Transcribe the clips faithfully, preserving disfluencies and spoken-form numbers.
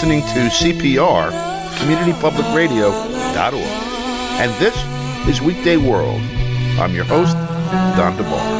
listening to C P R, community public radio dot org. And this is Weekday World. I'm your host, Don DeBar.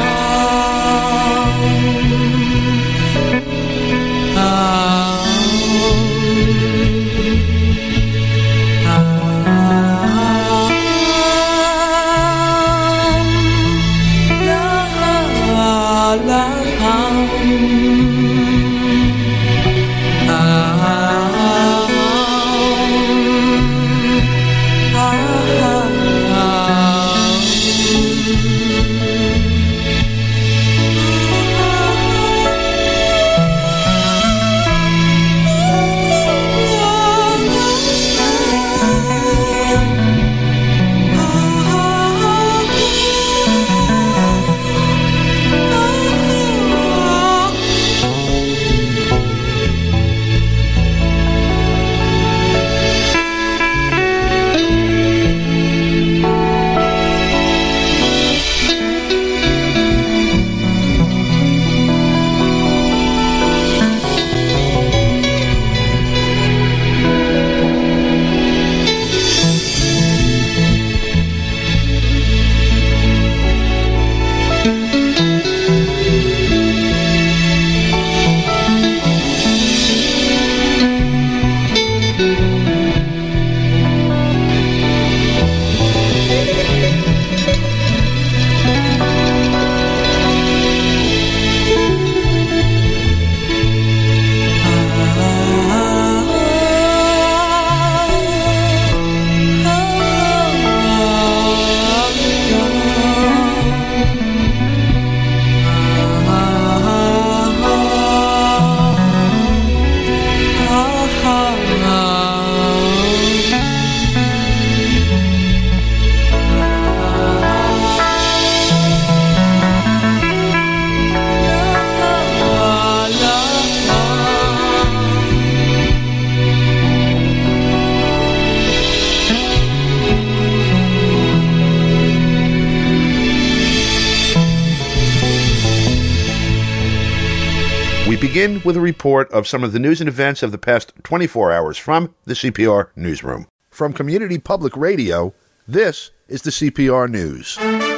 Begin with a report of some of the news and events of the past twenty-four hours from the C P R Newsroom. From Community Public Radio, this is the C P R News.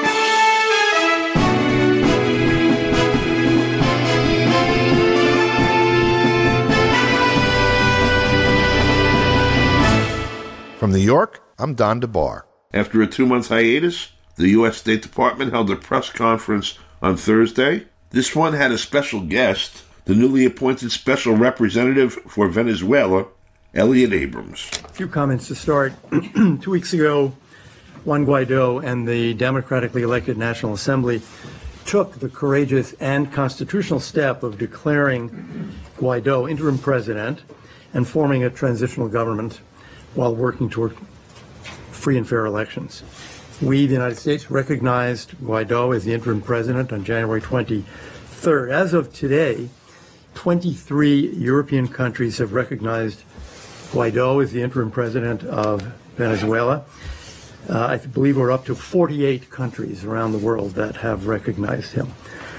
From New York, I'm Don DeBar. After a two-month hiatus, the U S State Department held a press conference on Thursday. This one had a special guest, the newly appointed Special Representative for Venezuela, Elliot Abrams. A few comments to start. Two weeks ago, Juan Guaido and the democratically elected National Assembly took the courageous and constitutional step of declaring Guaido interim president and forming a transitional government while working toward free and fair elections. We, the United States, recognized Guaido as the interim president on January twenty-third. As of today, twenty-three European countries have recognized Guaido as the interim president of Venezuela. Uh, I believe we're up to forty-eight countries around the world that have recognized him.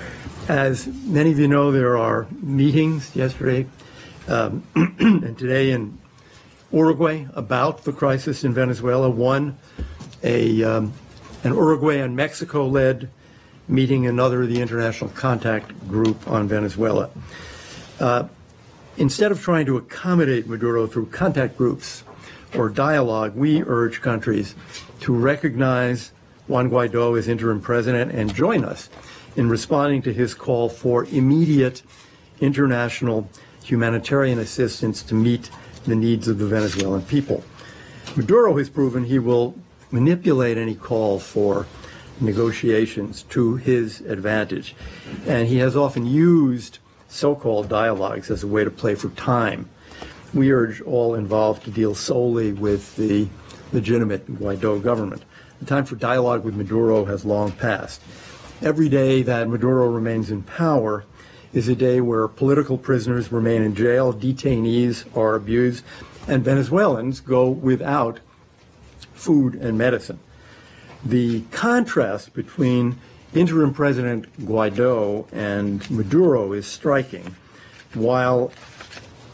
As many of you know, there are meetings yesterday um, and today in Uruguay about the crisis in Venezuela. One, a um, an Uruguay and Mexico-led meeting, another, the International Contact Group on Venezuela. Uh, instead of trying to accommodate Maduro through contact groups or dialogue, we urge countries to recognize Juan Guaido as interim president and join us in responding to his call for immediate international humanitarian assistance to meet the needs of the Venezuelan people. Maduro has proven he will manipulate any call for negotiations to his advantage, and he has often used so-called dialogues as a way to play for time. We urge all involved to deal solely with the legitimate Guaido government. The time for dialogue with Maduro has long passed. Every day that Maduro remains in power is a day where political prisoners remain in jail, detainees are abused, and Venezuelans go without food and medicine. The contrast between interim President Guaido and Maduro is striking. While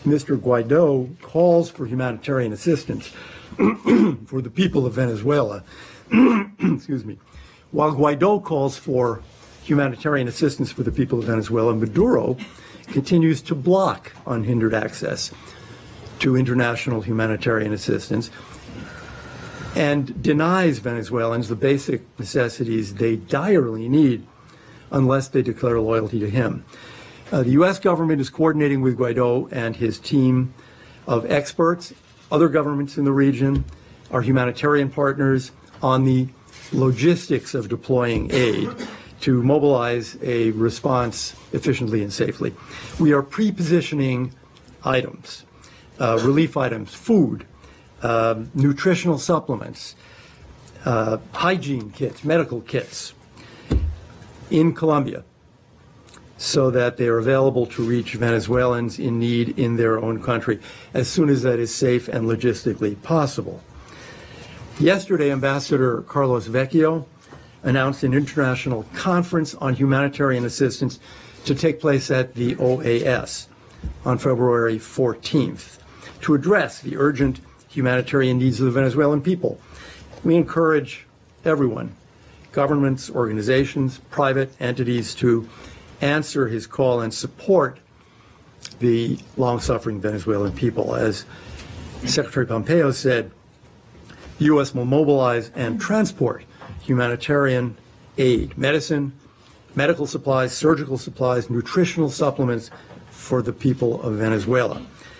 Mister Guaido calls for humanitarian assistance for the people of Venezuela. Excuse me. While Guaido calls for humanitarian assistance for the people of Venezuela, Maduro continues to block unhindered access to international humanitarian assistance and denies Venezuelans the basic necessities they direly need unless they declare loyalty to him. Uh, the U S government is coordinating with Guaido and his team of experts, other governments in the region, our humanitarian partners, on the logistics of deploying aid to mobilize a response efficiently and safely. We are pre-positioning items, uh, relief items, food, uh, nutritional supplements, uh, hygiene kits, medical kits in Colombia, so that they are available to reach Venezuelans in need in their own country as soon as that is safe and logistically possible. Yesterday, Ambassador Carlos Vecchio announced an international conference on humanitarian assistance to take place at the O A S on February fourteenth to address the urgent humanitarian needs of the Venezuelan people. We encourage everyone, governments, organizations, private entities, to answer his call and support the long-suffering Venezuelan people. As Secretary Pompeo said, the U S will mobilize and transport humanitarian aid, medicine, medical supplies, surgical supplies, nutritional supplements for the people of Venezuela.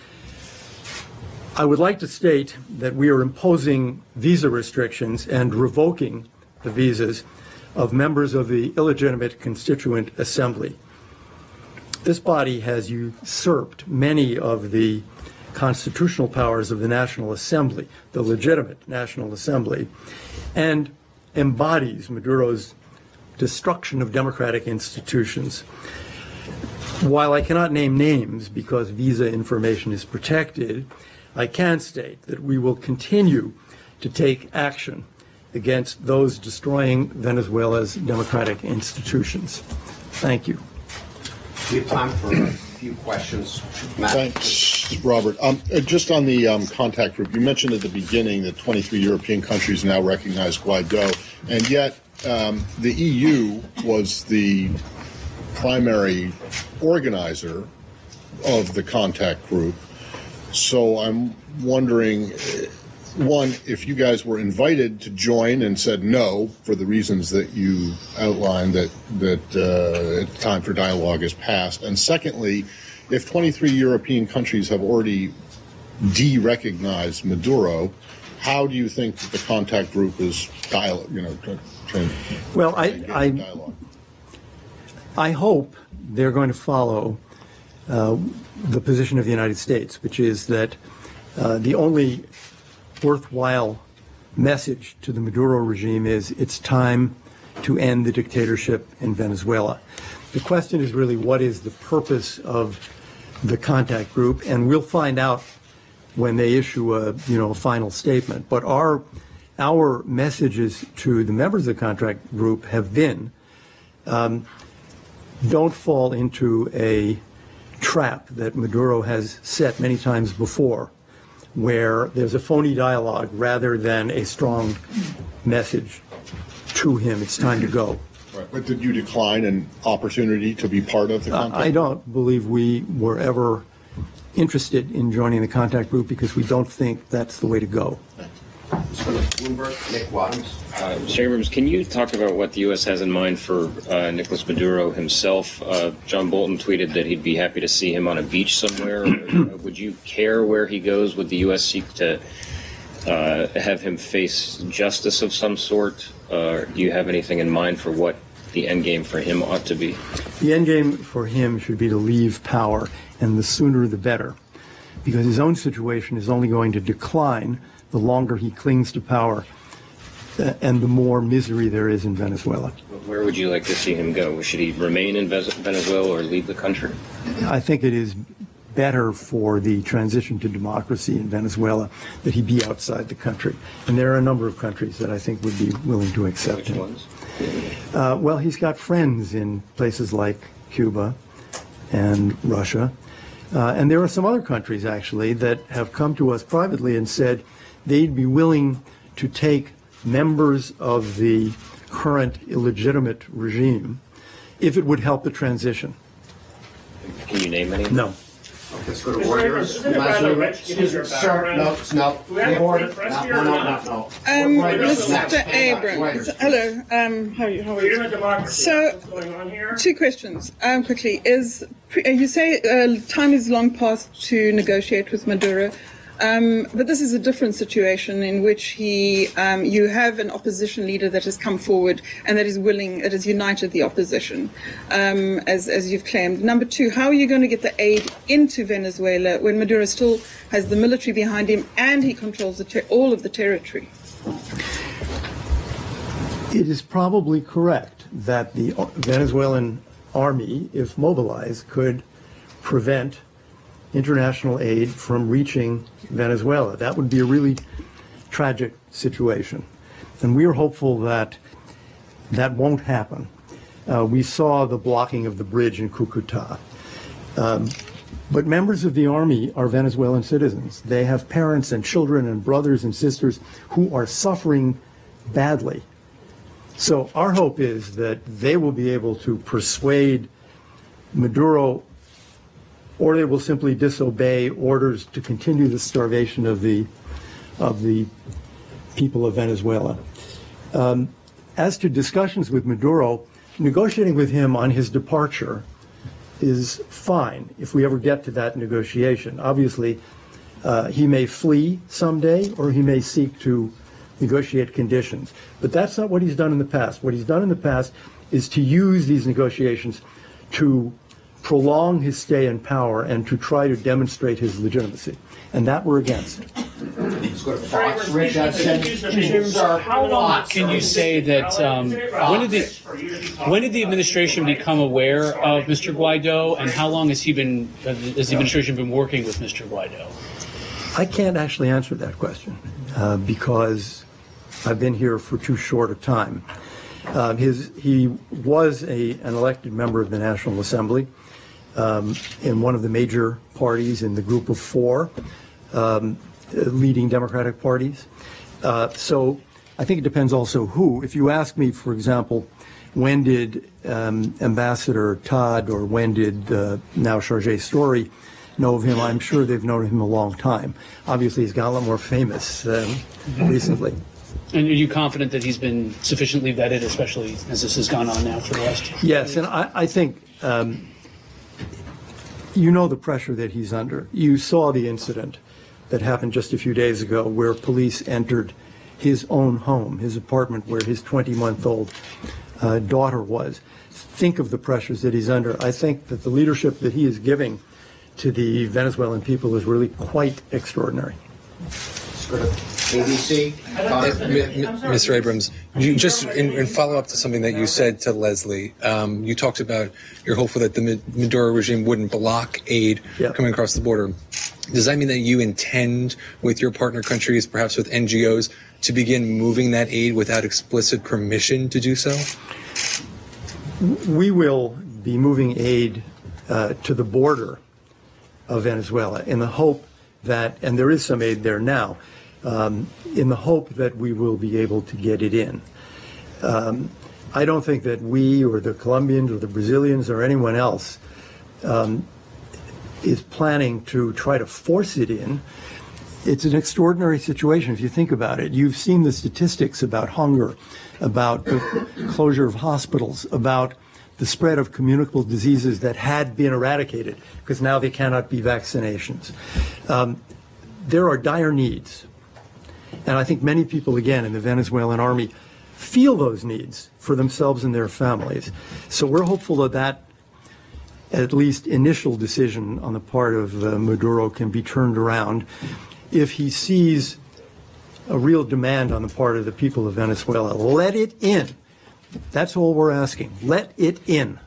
I would like to state that we are imposing visa restrictions and revoking the visas of members of the illegitimate Constituent Assembly. This body has usurped many of the constitutional powers of the National Assembly, the legitimate National Assembly, and embodies Maduro's destruction of democratic institutions. While I cannot name names because visa information is protected, I can state that we will continue to take action against those destroying Venezuela's democratic institutions. Thank you. We have time for a few questions. Matt. Thanks, Robert. Um, uh, just on the um, contact group, you mentioned at the beginning that twenty-three European countries now recognize Guaido, and yet um, the E U was the primary organizer of the contact group. So I'm wondering, one, if you guys were invited to join and said no for the reasons that you outlined, that that uh, time for dialogue has passed, and secondly, if twenty-three European countries have already de-recognized Maduro, how do you think that the contact group is dialogue? You know, trying well, I I, dialogue? I hope they're going to follow uh, the position of the United States, which is that uh, the only worthwhile message to the Maduro regime is it's time to end the dictatorship in Venezuela. The question is really, what is the purpose of the contact group? And we'll find out when they issue a, you know, a final statement. But our our messages to the members of the contact group have been, um, don't fall into a trap that Maduro has set many times before, where there's a phony dialogue rather than a strong message to him. It's time to go. Right. But did you decline an opportunity to be part of the contact uh, I don't believe we were ever interested in joining the contact group because we don't think that's the way to go. Bloomberg, Nick Wadhams. Uh, Mister Abrams, can you talk about what the U S has in mind for uh, Nicolas Maduro himself? Uh, John Bolton tweeted that he'd be happy to see him on a beach somewhere. Would you care where he goes? Would the U S seek to uh, have him face justice of some sort? Uh, do you have anything in mind for what the end game for him ought to be? The end game for him should be to leave power, and the sooner the better, because his own situation is only going to decline the longer he clings to power, uh, and the more misery there is in Venezuela. Where would you like to see him go? Should he remain in Venezuela or leave the country? I think it is better for the transition to democracy in Venezuela that he be outside the country. And there are a number of countries that I think would be willing to accept Which him. ones? Uh, well, he's got friends in places like Cuba and Russia. Uh, and there are some other countries, actually, that have come to us privately and said they'd be willing to take members of the current illegitimate regime if it would help the transition. Can you name any? No. Let's go to orders. Excuse me, sir, no, no, no, order. No, no, no, no. Um, Right, Mister next. Abrams, hello. Um, how are you? How are you? So, What's going on here? two questions. Um, quickly, is uh, you say uh, time is long past to negotiate with Maduro, um, but this is a different situation in which he, um, you have an opposition leader that has come forward and that is willing, that has united the opposition, um, as as you've claimed. Number two, how are you going to get the aid into Venezuela when Maduro still has the military behind him and he controls the ter- all of the territory? It is probably correct that the Venezuelan army, if mobilized, could prevent international aid from reaching Venezuela. That would be a really tragic situation. And we are hopeful that that won't happen. Uh, we saw the blocking of the bridge in Cucuta. Um, but members of the army are Venezuelan citizens. They have parents and children and brothers and sisters who are suffering badly. So our hope is that they will be able to persuade Maduro, or they will simply disobey orders to continue the starvation of the of the people of Venezuela. Um, as to discussions with Maduro, negotiating with him on his departure is fine if we ever get to that negotiation. Obviously, uh, he may flee someday, or he may seek to negotiate conditions. But that's not what he's done in the past. What he's done in the past is to use these negotiations to prolong his stay in power and to try to demonstrate his legitimacy. And that we're against. Let's go to Fox. Rich Edson. Sir, How long Can you say that um, when did the when did the administration become aware of Mister Guaido, and how long has he been uh, has the administration been working with Mister Guaido? I can't actually answer that question uh, because I've been here for too short a time. Uh, his he was a an elected member of the National Assembly um, in one of the major parties in the group of four um, leading Democratic parties. Uh, so I think it depends also who. If you ask me, for example, when did um, Ambassador Todd or when did uh, now Sergei Story know of him, I'm sure they've known him a long time. Obviously, he's got a lot more famous um, recently. And are you confident that he's been sufficiently vetted, especially as this has gone on now for the last? Yes, and I, I think um, you know the pressure that he's under. You saw the incident that happened just a few days ago where police entered his own home, his apartment where his twenty-month-old uh, daughter was. Think of the pressures that he's under. I think that the leadership that he is giving to the Venezuelan people is really quite extraordinary. Let's go to A B C. Mister Abrams, you just in, in follow-up to something that you said to Leslie, um, you talked about you're hopeful that the Maduro regime wouldn't block aid yeah. coming across the border. Does that mean that you intend, with your partner countries, perhaps with N G Os, to begin moving that aid without explicit permission to do so? We will be moving aid uh, to the border of Venezuela in the hope that, and there is some aid there now, um, in the hope that we will be able to get it in. Um, I don't think that we or the Colombians or the Brazilians or anyone else um, is planning to try to force it in. It's an extraordinary situation if you think about it. You've seen the statistics about hunger, about the closure of hospitals, about the spread of communicable diseases that had been eradicated because now they cannot be vaccinations. Um, there are dire needs. And I think many people, again, in the Venezuelan army feel those needs for themselves and their families. So we're hopeful that that at least initial decision on the part of uh, Maduro can be turned around if he sees a real demand on the part of the people of Venezuela. Let it in. That's all we're asking. Let it in.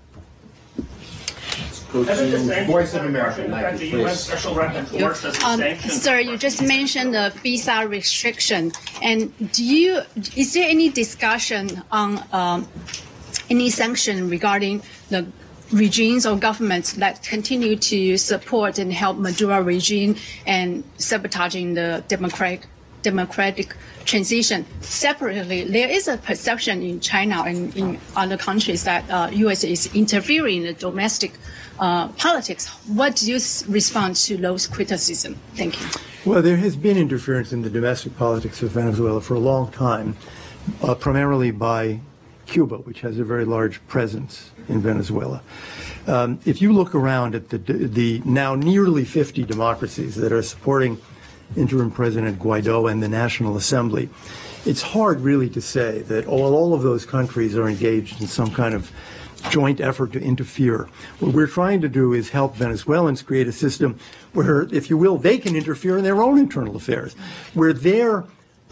Go to Voice of America. That the U S Special Rapporteur does Um, sanctions. sir, you just mentioned the visa restriction, and do you is there any discussion on um, any sanction regarding the regimes or governments that continue to support and help Maduro regime and sabotaging the democratic democratic transition. Separately, there is a perception in China and in other countries that uh, U S is interfering in the domestic uh, politics. What do you s- respond to those criticism? Thank you. Well, there has been interference in the domestic politics of Venezuela for a long time, uh, primarily by Cuba, which has a very large presence in Venezuela. Um, if you look around at the, the now nearly fifty democracies that are supporting interim President Guaido and the National Assembly, it's hard really to say that all, all of those countries are engaged in some kind of joint effort to interfere. What we're trying to do is help Venezuelans create a system where, if you will, they can interfere in their own internal affairs, where their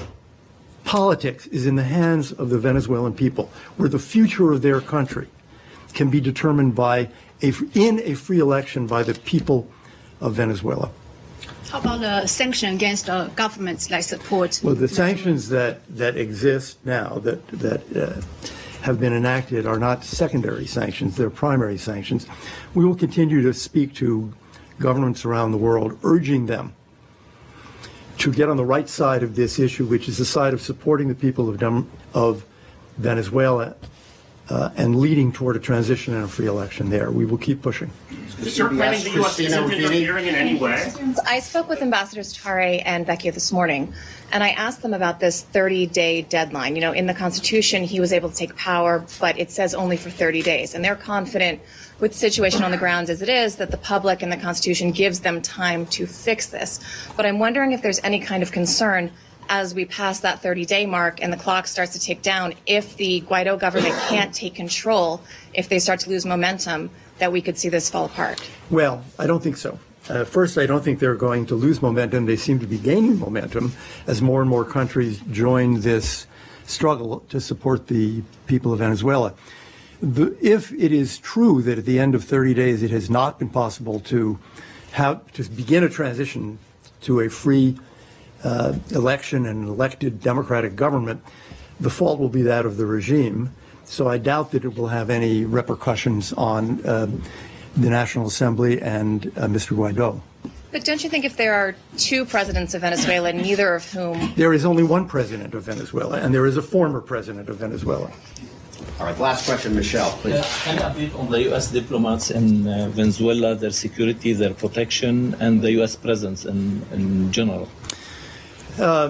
politics is in the hands of the Venezuelan people, where the future of their country can be determined by a, in a free election by the people of Venezuela. How about the sanction against uh, governments that support? Well, the sanctions that, that exist now that that uh, have been enacted are not secondary sanctions; they're primary sanctions. We will continue to speak to governments around the world, urging them to get on the right side of this issue, which is the side of supporting the people of Dem- of Venezuela uh, and leading toward a transition and a free election there. We will keep pushing. Is your planning the U S isn't interfering in any way? I spoke with Ambassadors Tare and Vecchia this morning, and I asked them about this thirty-day deadline. You know, in the Constitution, he was able to take power, but it says only for thirty days. And they're confident with the situation on the ground as it is that the public and the Constitution gives them time to fix this. But I'm wondering if there's any kind of concern as we pass that thirty-day mark and the clock starts to tick down, if the Guaido government can't take control, if they start to lose momentum, that we could see this fall apart? Well, I don't think so. Uh, first, I don't think they're going to lose momentum. They seem to be gaining momentum as more and more countries join this struggle to support the people of Venezuela. The, if it is true that at the end of thirty days it has not been possible to have to begin a transition to a free uh, election and an elected democratic government, the fault will be that of the regime. So I doubt that it will have any repercussions on uh, the National Assembly and uh, Mister Guaido. But don't you think if there are two presidents of Venezuela, neither of whom... There is only one president of Venezuela, and there is a former president of Venezuela. All right, last question, Michelle, please. Uh, can you update on the U S diplomats in uh, Venezuela, their security, their protection, and the U S presence in, in general? Uh,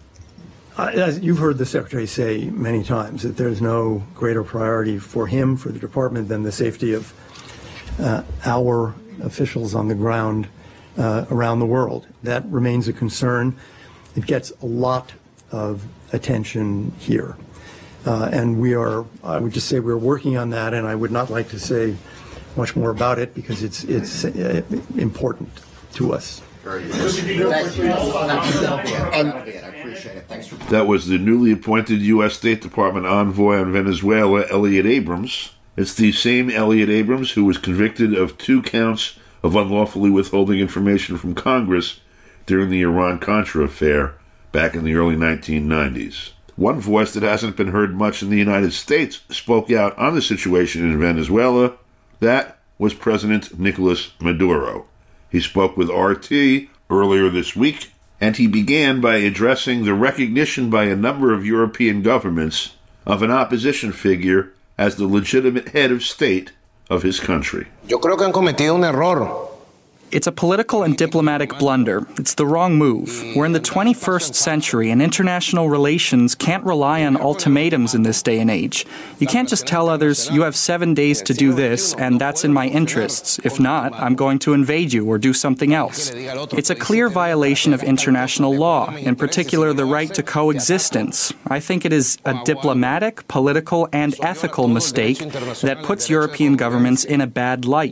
As you've heard the Secretary say many times, that there's no greater priority for him, for the department, than the safety of uh, our officials on the ground uh, around the world. That remains a concern. It gets a lot of attention here. Uh, and we are, I would just say we're working on that, and I would not like to say much more about it because it's, it's uh, important to us. Very good. Thank you. That'll be it. I appreciate it. Thanks for... That was the newly appointed U S State Department envoy on Venezuela, Elliot Abrams. It's the same Elliot Abrams who was convicted of two counts of unlawfully withholding information from Congress during the Iran-Contra affair back in the early nineteen nineties. One voice that hasn't been heard much in the United States spoke out on the situation in Venezuela. That was President Nicolas Maduro. He spoke with R T earlier this week, and he began by addressing the recognition by a number of European governments of an opposition figure as the legitimate head of state of his country. Yo creo que han cometido un error. It's a political and diplomatic blunder. It's the wrong move. We're in the twenty-first century, and international relations can't rely on ultimatums in this day and age. You can't just tell others, you have seven days to do this, and that's in my interests. If not, I'm going to invade you or do something else. It's a clear violation of international law, in particular the right to coexistence. I think it is a diplomatic, political, and ethical mistake that puts European governments in a bad light.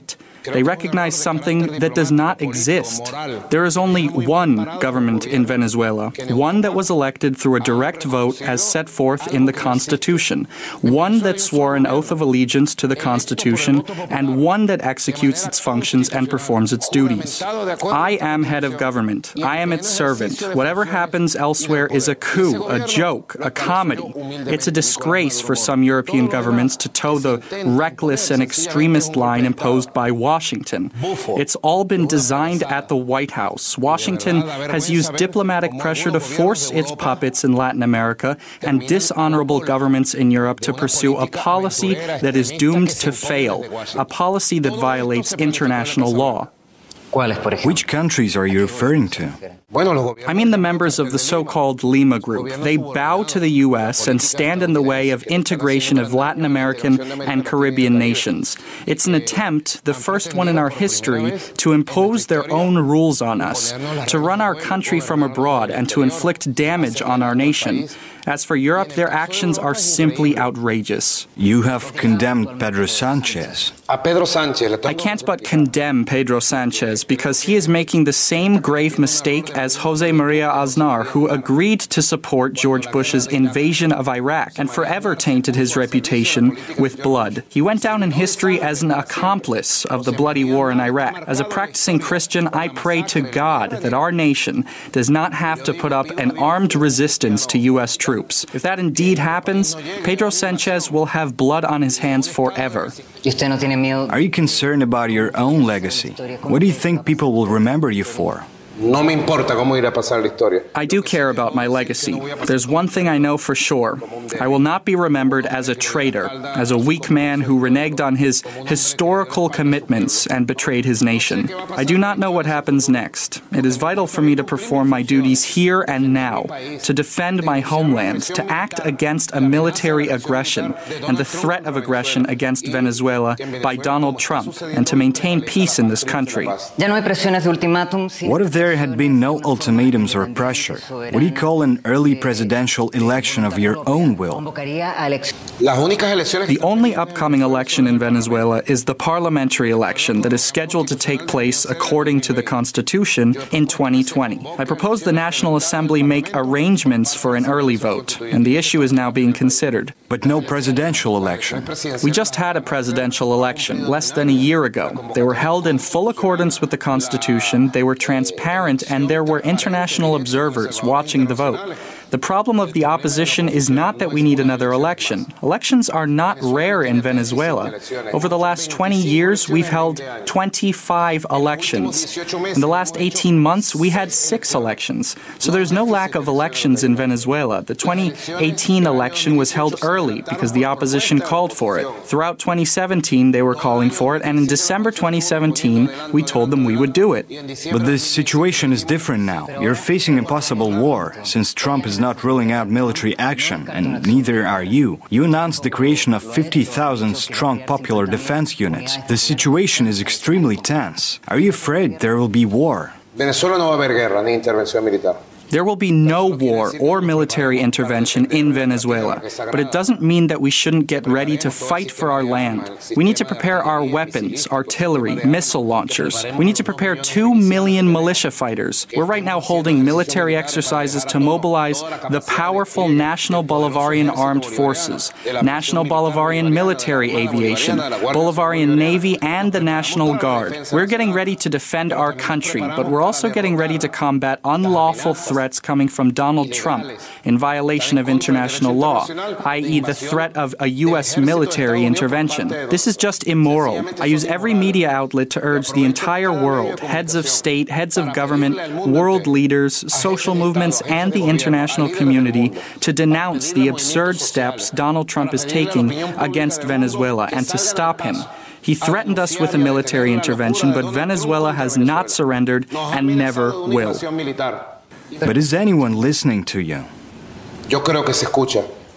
They recognize something that does not exist. There is only one government in Venezuela, one that was elected through a direct vote as set forth in the Constitution, one that swore an oath of allegiance to the Constitution, and one that executes its functions and performs its duties. I am head of government. I am its servant. Whatever happens elsewhere is a coup, a joke, a comedy. It's a disgrace for some European governments to toe the reckless and extremist line imposed by Washington. It's all been designed at the White House. Washington has used diplomatic pressure to force its puppets in Latin America and dishonorable governments in Europe to pursue a policy that is doomed to fail, a policy that violates international law. Which countries are you referring to? I mean the members of the so-called Lima Group. They bow to the U S and stand in the way of integration of Latin American and Caribbean nations. It's an attempt, the first one in our history, to impose their own rules on us, to run our country from abroad and to inflict damage on our nation. As for Europe, their actions are simply outrageous. You have condemned Pedro Sanchez. I can't but condemn Pedro Sanchez because he is making the same grave mistake as Jose Maria Aznar, who agreed to support George Bush's invasion of Iraq and forever tainted his reputation with blood. He went down in history as an accomplice of the bloody war in Iraq. As a practicing Christian, I pray to God that our nation does not have to put up an armed resistance to U S troops. If that indeed happens, Pedro Sanchez will have blood on his hands forever. Are you concerned about your own legacy? What do you think people will remember you for? I do care about my legacy. There's one thing I know for sure. I will not be remembered as a traitor, as a weak man who reneged on his historical commitments and betrayed his nation. I do not know what happens next. It is vital for me to perform my duties here and now, to defend my homeland, to act against a military aggression and the threat of aggression against Venezuela by Donald Trump, and to maintain peace in this country. What if there had been no ultimatums or pressure? What do you call an early presidential election of your own will? The only upcoming election in Venezuela is the parliamentary election that is scheduled to take place according to the Constitution in twenty twenty. I propose the National Assembly make arrangements for an early vote, and the issue is now being considered. But no presidential election. We just had a presidential election less than a year ago. They were held in full accordance with the Constitution, they were transparent, and there were international observers watching the vote. The problem of the opposition is not that we need another election. Elections are not rare in Venezuela. Over the last twenty years, we've held twenty-five elections. In the last eighteen months, we had six elections. So there's no lack of elections in Venezuela. The twenty eighteen election was held early because the opposition called for it. Throughout twenty seventeen, they were calling for it, and in December twenty seventeen, we told them we would do it. But this situation is different now. You're facing a possible war, since Trump is not ruling out military action, and neither are you. You announced the creation of fifty thousand strong popular defense units. The situation is extremely tense. Are you afraid there will be war? Venezuela no va a haber guerra ni intervención militar. There will be no war or military intervention in Venezuela, but it doesn't mean that we shouldn't get ready to fight for our land. We need to prepare our weapons, artillery, missile launchers. We need to prepare two million militia fighters. We're right now holding military exercises to mobilize the powerful National Bolivarian Armed Forces, National Bolivarian Military Aviation, Bolivarian Navy, and the National Guard. We're getting ready to defend our country, but we're also getting ready to combat unlawful threats threats coming from Donald Trump in violation of international law, that is the threat of a U S military intervention. This is just immoral. I use every media outlet to urge the entire world, heads of state, heads of government, world leaders, social movements, and the international community to denounce the absurd steps Donald Trump is taking against Venezuela and to stop him. He threatened us with a military intervention, but Venezuela has not surrendered and never will. But is anyone listening to you?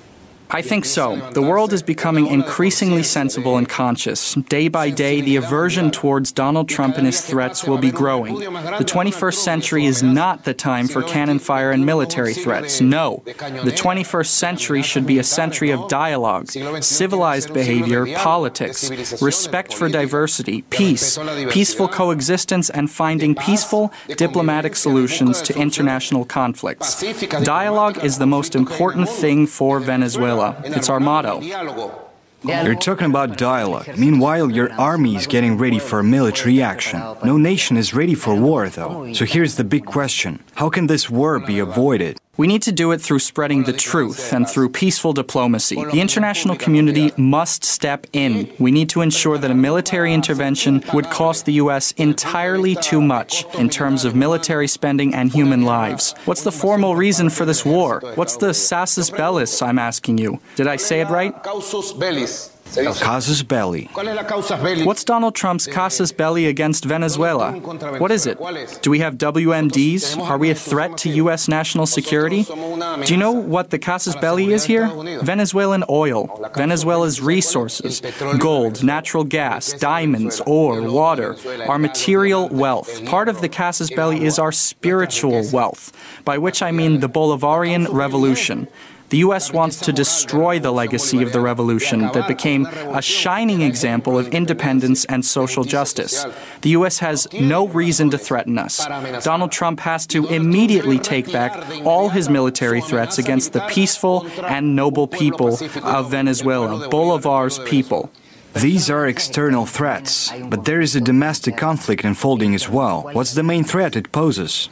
I think so. The world is becoming increasingly sensible and conscious. Day by day, the aversion towards Donald Trump and his threats will be growing. The twenty-first century is not the time for cannon fire and military threats. No. The twenty-first century should be a century of dialogue, civilized behavior, politics, respect for diversity, peace, peaceful coexistence, and finding peaceful, diplomatic solutions to international conflicts. Dialogue is the most important thing for Venezuela. It's our motto. You're talking about dialogue. Meanwhile, your army is getting ready for military action. No nation is ready for war, though. So here's the big question. How can this war be avoided? We need to do it through spreading the truth and through peaceful diplomacy. The international community must step in. We need to ensure that a military intervention would cost the U S entirely too much in terms of military spending and human lives. What's the formal reason for this war? What's the casus belli, I'm asking you? Did I say it right? Casus belli. What's Donald Trump's casus belli against Venezuela? What is it? Do we have W M Ds? Are we a threat to U S national security? Do you know what the casus belli is here? Venezuelan oil, Venezuela's resources, gold, natural gas, diamonds, ore, water, our material wealth. Part of the casus belli is our spiritual wealth, by which I mean the Bolivarian Revolution. The U S wants to destroy the legacy of the revolution that became a shining example of independence and social justice. The U S has no reason to threaten us. Donald Trump has to immediately take back all his military threats against the peaceful and noble people of Venezuela, Bolivar's people. These are external threats, but there is a domestic conflict unfolding as well. What's the main threat it poses?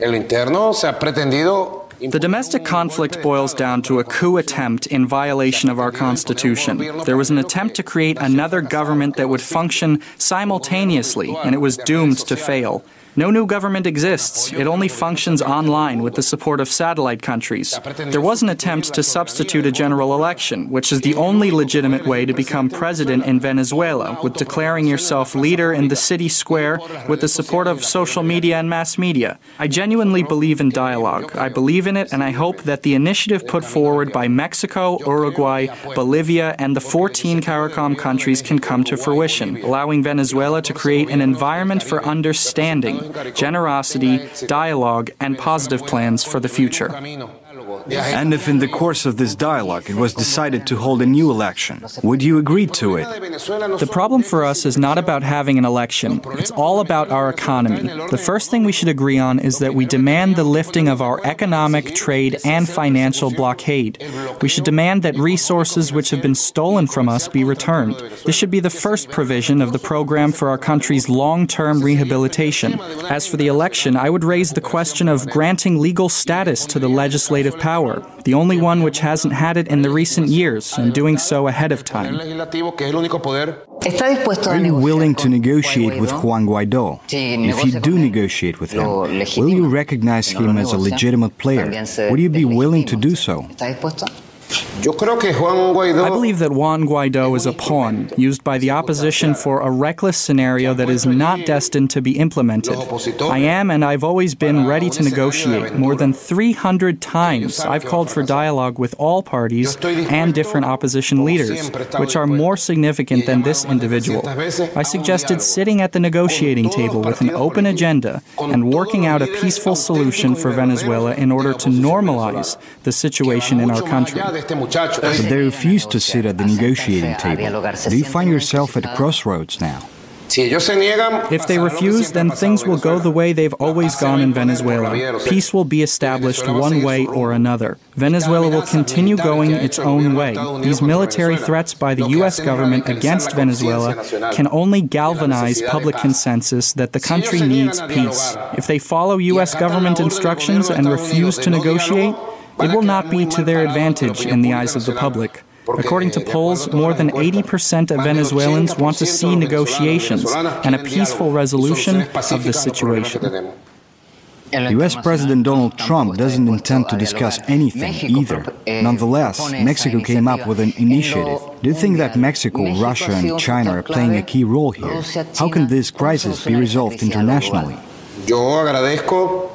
The domestic conflict boils down to a coup attempt in violation of our Constitution. There was an attempt to create another government that would function simultaneously, and it was doomed to fail. No new government exists. It only functions online with the support of satellite countries. There was an attempt to substitute a general election, which is the only legitimate way to become president in Venezuela, with declaring yourself leader in the city square with the support of social media and mass media. I genuinely believe in dialogue. I believe in it, and I hope that the initiative put forward by Mexico, Uruguay, Bolivia, and the fourteen CARICOM countries can come to fruition, allowing Venezuela to create an environment for understanding, generosity, dialogue, and positive plans for the future. And if in the course of this dialogue it was decided to hold a new election, would you agree to it? The problem for us is not about having an election. It's all about our economy. The first thing we should agree on is that we demand the lifting of our economic, trade, and financial blockade. We should demand that resources which have been stolen from us be returned. This should be the first provision of the program for our country's long-term rehabilitation. As for the election, I would raise the question of granting legal status to the legislative power, the only one which hasn't had it in the recent years, and doing so ahead of time. Are you willing to negotiate with Juan Guaido? If you do negotiate with him, will you recognize him as a legitimate player? Would you be willing to do so? I believe that Juan Guaido is a pawn used by the opposition for a reckless scenario that is not destined to be implemented. I am and I've always been ready to negotiate. More than three hundred times I've called for dialogue with all parties and different opposition leaders, which are more significant than this individual. I suggested sitting at the negotiating table with an open agenda and working out a peaceful solution for Venezuela in order to normalize the situation in our country. But they refuse to sit at the negotiating table. Do you find yourself at a crossroads now? If they refuse, then things will go the way they've always gone in Venezuela. Peace will be established one way or another. Venezuela will continue going its own way. These military threats by the U S government against Venezuela can only galvanize public consensus that the country needs peace. If they follow U S government instructions and refuse to negotiate, it will not be to their advantage in the eyes of the public. According to polls, more than eighty percent of Venezuelans want to see negotiations and a peaceful resolution of the situation. U S President Donald Trump doesn't intend to discuss anything either. Nonetheless, Mexico came up with an initiative. Do you think that Mexico, Russia, and China are playing a key role here? How can this crisis be resolved internationally?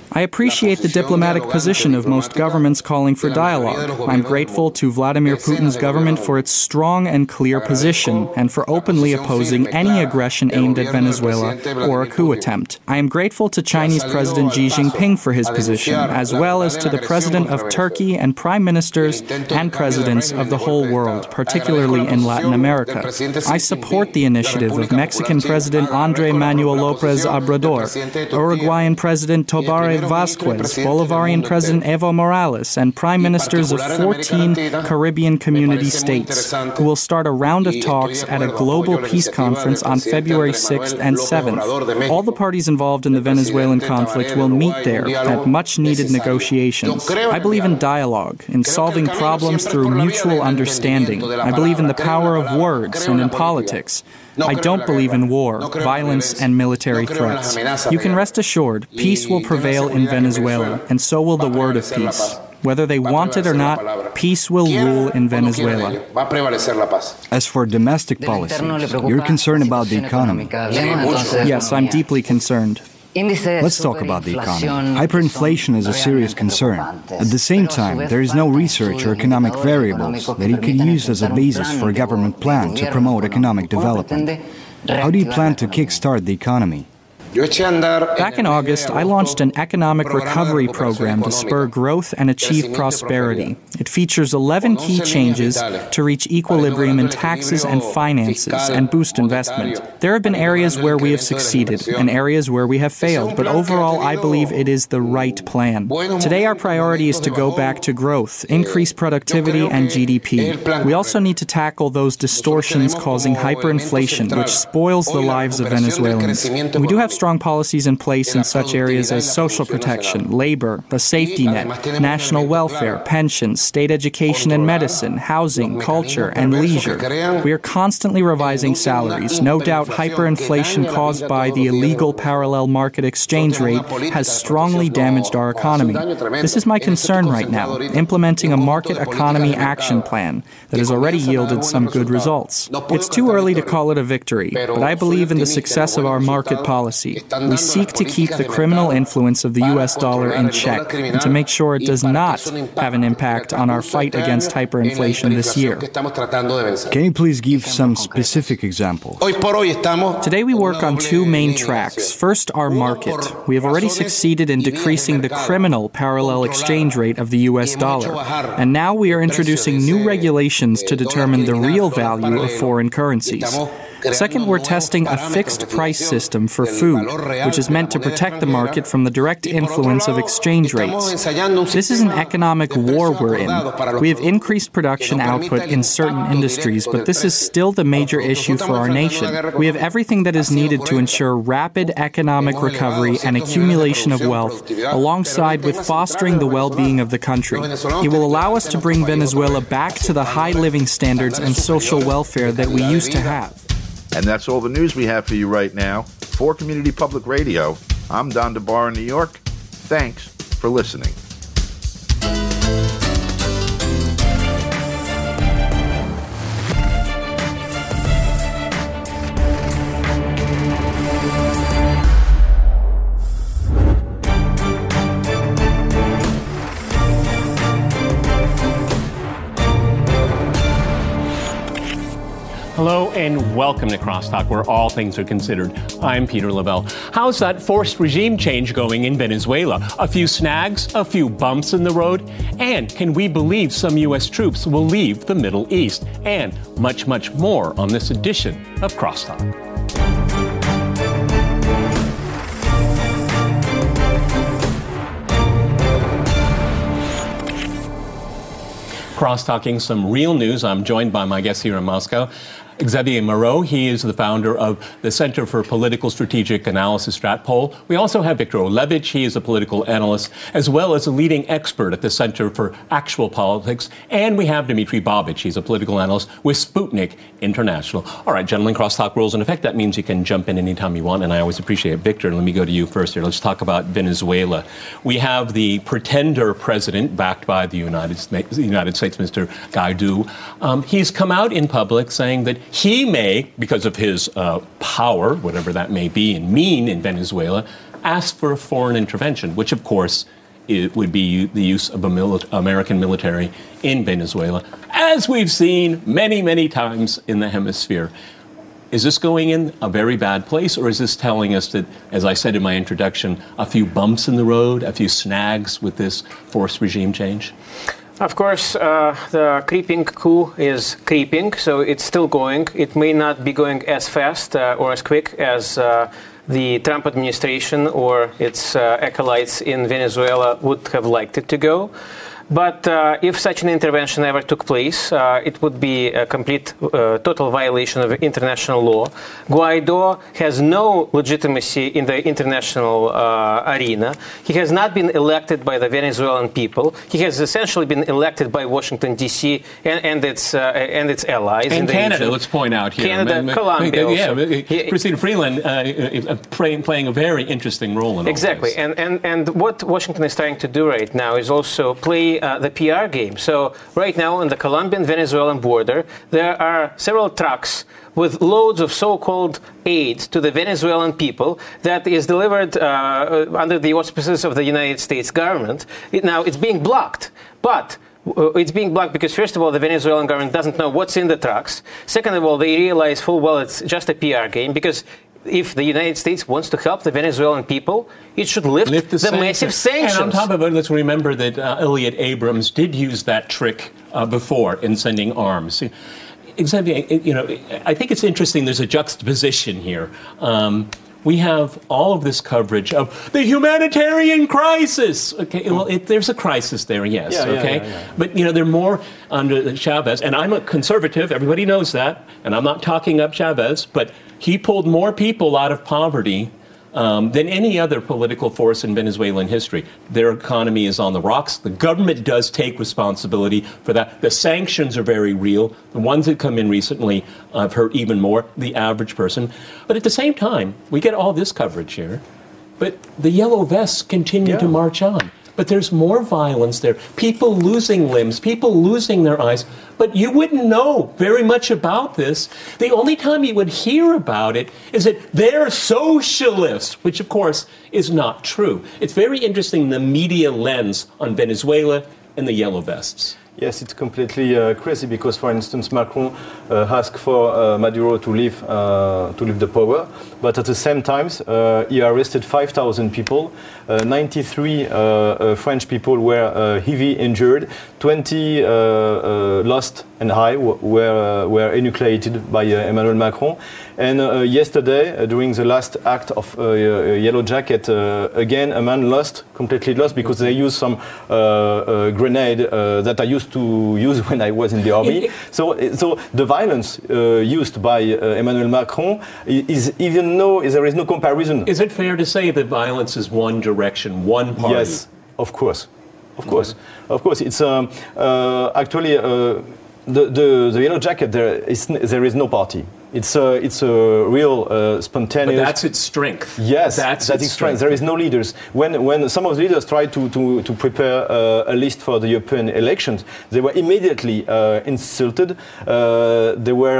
I appreciate the diplomatic position of most governments calling for dialogue. I'm grateful to Vladimir Putin's government for its strong and clear position and for openly opposing any aggression aimed at Venezuela or a coup attempt. I am grateful to Chinese President Xi Jinping for his position, as well as to the President of Turkey and prime ministers and presidents of the whole world, particularly in Latin America. I support the initiative of Mexican President Andrés Manuel López Obrador, Uruguayan President Tabaré Vázquez, Bolivarian President Evo Morales, and prime ministers of fourteen Caribbean community states, who will start a round of talks at a global peace conference on February sixth and seventh. All the parties involved in the Venezuelan conflict will meet there at much-needed negotiations. I believe in dialogue, in solving problems through mutual understanding. I believe in the power of words and in politics. I don't believe in war, violence, and military threats. You can rest assured, peace will prevail in Venezuela, and so will the word of peace. Whether they want it or not, peace will rule in Venezuela. As for domestic policy, you're concerned about the economy. Yes, I'm deeply concerned. Let's talk about the economy. Hyperinflation is a serious concern. At the same time, there is no research or economic variables that you could use as a basis for a government plan to promote economic development. How do you plan to kickstart the economy? Back in August, I launched an economic recovery program to spur growth and achieve prosperity. It features eleven key changes to reach equilibrium in taxes and finances and boost investment. There have been areas where we have succeeded and areas where we have failed, but overall I believe it is the right plan. Today our priority is to go back to growth, increase productivity and G D P. We also need to tackle those distortions causing hyperinflation, which spoils the lives of Venezuelans. We do have strong strong policies in place in such areas as social protection, labor, the safety net, national welfare, pensions, state education and medicine, housing, culture, and leisure. We are constantly revising salaries. No doubt hyperinflation caused by the illegal parallel market exchange rate has strongly damaged our economy. This is my concern right now, implementing a market economy action plan that has already yielded some good results. It's too early to call it a victory, but I believe in the success of our market policy. We seek to keep the criminal influence of the U S dollar in check and to make sure it does not have an impact on our fight against hyperinflation this year. Can you please give some specific examples? Today we work on two main tracks. First, our market. We have already succeeded in decreasing the criminal parallel exchange rate of the U S dollar, and now we are introducing new regulations to determine the real value of foreign currencies. Second, we're testing a fixed price system for food, which is meant to protect the market from the direct influence of exchange rates. This is an economic war we're in. We have increased production output in certain industries, but this is still the major issue for our nation. We have everything that is needed to ensure rapid economic recovery and accumulation of wealth, alongside with fostering the well-being of the country. It will allow us to bring Venezuela back to the high living standards and social welfare that we used to have. And that's all the news we have for you right now. For Community Public Radio, I'm Don DeBar in New York. Thanks for listening. Hello and welcome to Crosstalk, where all things are considered. I'm Peter Lavelle. How's that forced regime change going in Venezuela? A few snags, a few bumps in the road, and can we believe some U S troops will leave the Middle East? And much, much more on this edition of Crosstalk. Cross-talking some real news. I'm joined by my guest here in Moscow, Xavier Moreau. He is the founder of the Center for Political Strategic Analysis, Stratpol. We also have Victor Olevich. He is a political analyst, as well as a leading expert at the Center for Actual Politics. And we have Dmitry Babich. He's a political analyst with Sputnik International. All right, gentlemen, crosstalk rules in effect. That means you can jump in anytime you want, and I always appreciate it. Victor, let me go to you first here. Let's talk about Venezuela. We have the pretender president backed by the United States, United States Mister Guaido. Um, he's come out in public saying that he may, because of his uh, power, whatever that may be and mean in Venezuela, ask for a foreign intervention, which, of course, it would be the use of a mili- American military in Venezuela, as we've seen many, many times in the hemisphere. Is this going in a very bad place, or is this telling us that, as I said in my introduction, a few bumps in the road, a few snags with this forced regime change? Of course, uh, the creeping coup is creeping, so it's still going. It may not be going as fast uh, or as quick as uh, the Trump administration or its uh, acolytes in Venezuela would have liked it to go. But uh, if such an intervention ever took place, uh, it would be a complete, uh, total violation of international law. Guaido has no legitimacy in the international uh, arena. He has not been elected by the Venezuelan people. He has essentially been elected by Washington, D C and, and its uh, and its allies. And in the Canada, region. Let's point out here. Canada, Ma- ma- Colombia. Yeah, also. Chrystia Freeland uh, uh, playing, playing a very interesting role in all Exactly. this. And, and, and what Washington is trying to do right now is also play Uh, the P R game. So right now on the Colombian-Venezuelan border, there are several trucks with loads of so-called aid to the Venezuelan people that is delivered uh, under the auspices of the United States government. It, now, it's being blocked. But uh, it's being blocked because, first of all, the Venezuelan government doesn't know what's in the trucks. Second of all, they realize full well it's just a P R game because if the United States wants to help the Venezuelan people, it should lift, lift the, the sanctions. massive sanctions. And on top of it, let's remember that uh, Elliot Abrams did use that trick uh, before in sending arms. Exactly. You know, I think it's interesting. There's a juxtaposition here. Um, we have all of this coverage of the humanitarian crisis. Okay, well, it, there's a crisis there, yes. Yeah, yeah, okay, yeah, yeah. But you know, they're more under Chavez, and I'm a conservative. Everybody knows that, and I'm not talking up Chavez, but he pulled more people out of poverty um, than any other political force in Venezuelan history. Their economy is on the rocks. The government does take responsibility for that. The sanctions are very real. The ones that come in recently have hurt even more the average person. But at the same time, we get all this coverage here, but the yellow vests continue Yeah. to march on. But there's more violence there. People losing limbs, people losing their eyes. But you wouldn't know very much about this. The only time you would hear about it is that they're socialists, which, of course, is not true. It's very interesting, the media lens on Venezuela and the yellow vests. Yes, it's completely uh, crazy because, for instance, Macron uh, asked for uh, Maduro to leave uh, to leave the power, but at the same time, uh, he arrested five thousand people. Uh, ninety-three uh, uh, French people were uh, heavily injured. twenty uh, uh, lost and high were uh, were enucleated by uh, Emmanuel Macron. And uh, yesterday, uh, during the last act of uh, Yellow Jacket, uh, again a man lost, completely lost, because they used some uh, uh, grenade uh, that I used to use when I was in the army. So, so the violence uh, used by uh, Emmanuel Macron is even no, is, there is no comparison. Is it fair to say that violence is one direction, one party? Yes, of course, of course, mm-hmm. of course. It's um, uh, actually uh, the, the the Yellow Jacket. There is there is no party. It's a, it's a real uh, spontaneous. But that's its strength. Yes, that's that its is strength. There is no leaders. When when some of the leaders tried to to, to prepare uh, a list for the European elections, they were immediately uh, insulted. Uh, they were